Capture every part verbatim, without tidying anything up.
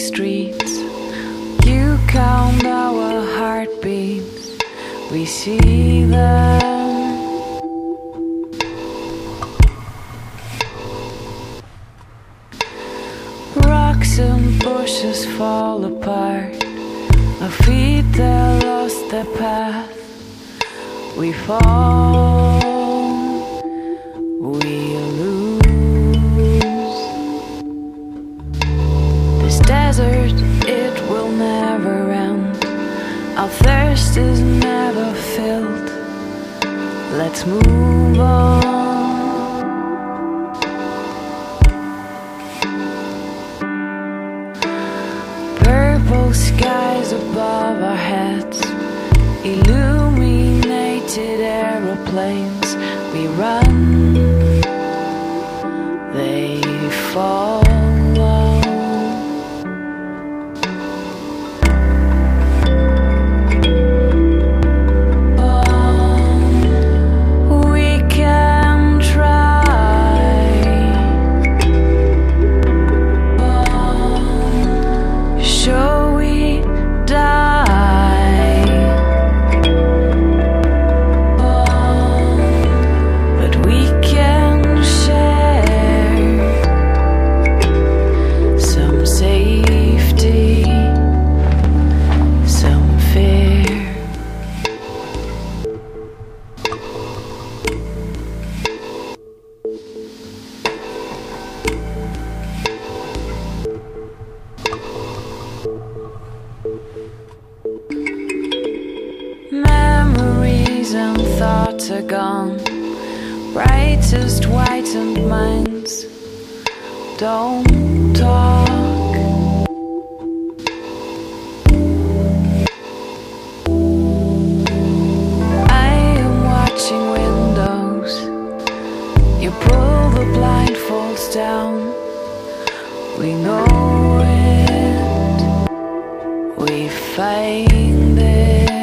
streets. You count our heartbeats, we see them. Rocks and bushes fall apart, our feet they lost their path. We fall, we lose. This desert, it will never end. Our thirst is never filled. Let's move on. Purple skies above our heads, illuminated aeroplanes. We run, they follow. We can try. Shall we die? But we can share some safety, some fear. Memories and thoughts are gone, brightest whitened minds don't talk. I am watching windows, you pull the blindfolds down. We know it, we find it.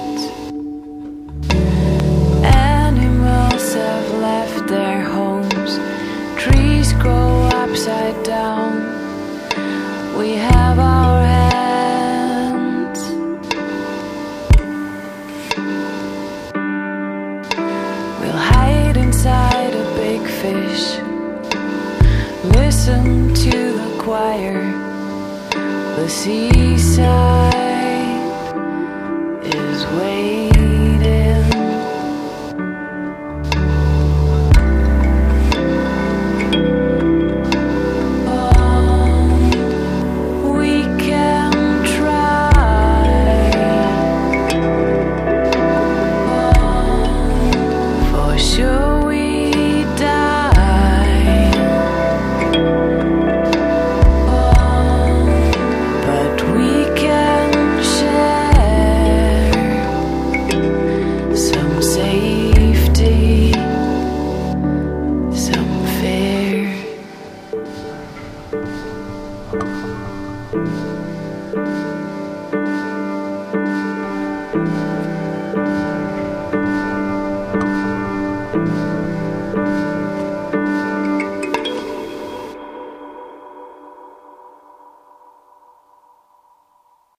Animals have left their homes, trees grow upside down. We have our hands. We'll hide inside a big fish, listen to the choir, the seaside.